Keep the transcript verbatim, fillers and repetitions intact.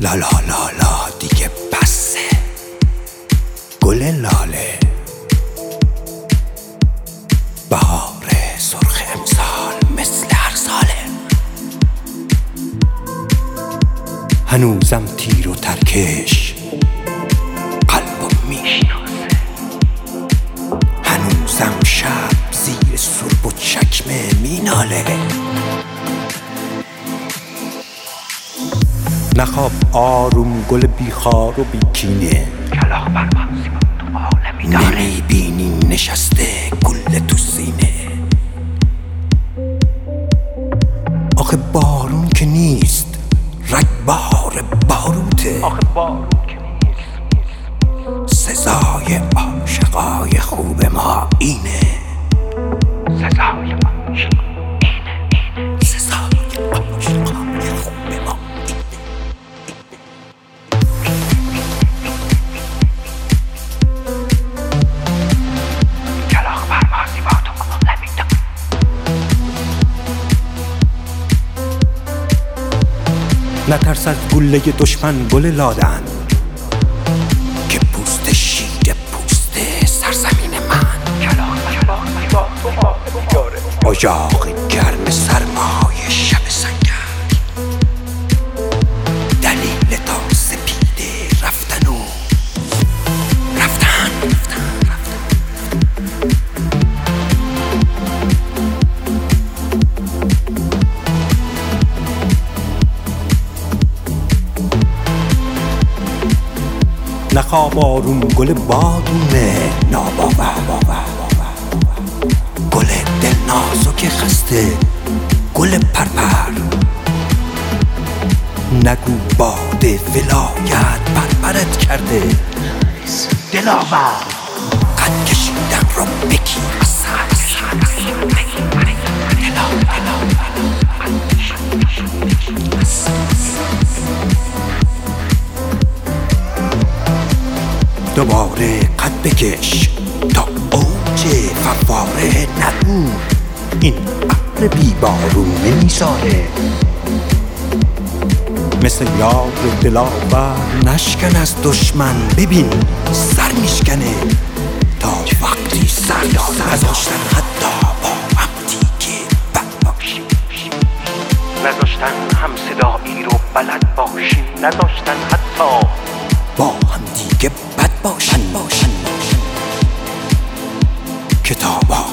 لا لا لا لا دیگه بسه گل لاله بهار سرخ امسال مثل هر ساله. هنوزم تیر و ترکش قلبم میشناسه، هنوزم شب زیر سرب و چکمه میناله. نخواب آروم گل بیخار و بیکینه، کلاغ پروازی با تو عالمی داره. نمیبینی نشسته گل تو سینه. آخه بارون که نیست رگبار باروته، آخه بارون که نیست سزای عاشقای خوب ما اینه. سزای عاشق اینه اینه سزای عاشقای خوب ما اینه. کلاغ پروازی با تو عالمی داره. نترس از گله دشمن گل لادن که پوست شیر پوست سرزمین من. کلاغ پروازی با تو عالمی داره. اجاق گرم سرمای شب سنگر، دلیل تا سپیده رفتن و رفتن رفتن نخواب آروم گل بادونه ناباور، گل دل نازک خسته گل پرپر. نگو باد ولایت پرپرت کرده دلاور قد کشیدن رو بگی از سر. دوباره قد بکش تا اوج فواره. نگو این ابر بیبارونه میساره، مثل یار دلاور نشکن از دشمن. ببین سر میشکنه تا وقتی سر نذاشتن حتی با هم دیگه بد باشیم، نذاشتن هم صدایی رو بلد باشیم، نذاشتن حتی با هم دیگه بد باشیم. کتاب